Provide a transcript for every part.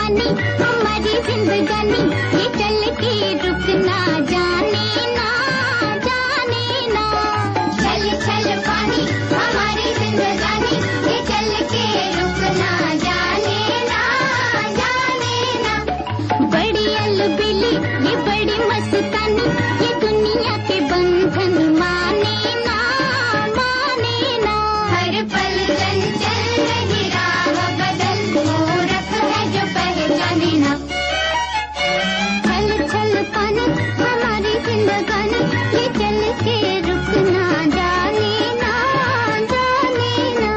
पानी हमारी जिंदगानी, ये चल के रुकना जाने ना, जाने ना। चल चल पानी हमारी जिंदगानी, ये चल के रुकना जाने ना, जाने ना। बड़ी अलबेली ये बड़ी मस्तानी, ये दुनिया के बंधन माने ना, माने ना। हर पल चंचल रही राह बदल, मूरख है जो पहचाने ना। छल छल पानी हमारी जिंदगानी, ये चल के रुकना जाने ना, जाने ना।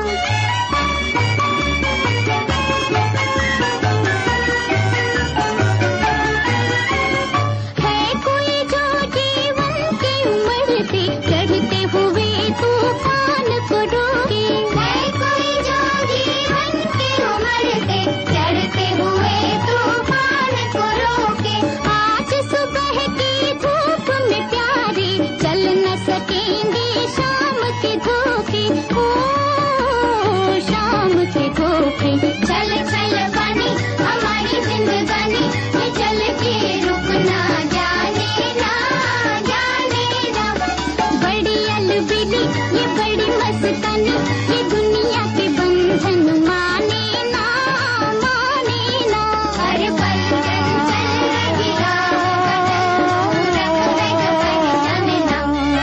है कोई जो जीवन की उम्र से चढ़ते हुए तूफान को रोके, है कोई जो जीवन की उम्र से चढ़ते हुए तूफान को रोके। आज सुबह की धूप में प्यारे चल न सकेंगे शाम के धोखे, ओ शाम के धोखे। चल चल पानी हमारी जिंदगानी, ये चल के रुकना जाने ना, जाने ना। बड़ी अलबेली ये बड़ी मस्तानी, ये दुनिया के बंधन माने ना, माने ना। हर पल चंचल रही राह बदल, मूरख है जो पहचाने ना।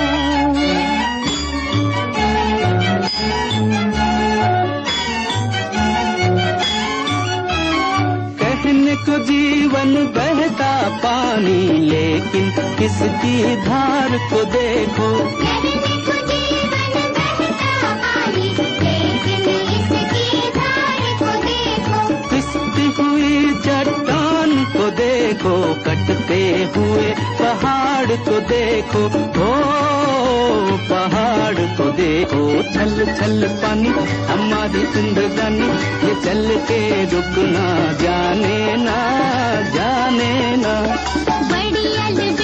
कहने को जीवन बहता पानी, लेकिन किसकी धार को देखो। कहने को जीवन बहता पानी, लेकिन इसकी धार को देखो। पिसती हुई चट्टान को देखो, कटते हुए पहाड़ को देखो, ओ पहाड़ को देखो। छल छल पानी हमारी जिंदगानी, ये चल के रुकना जाने ना, जाने ना। बड़ी अलबेली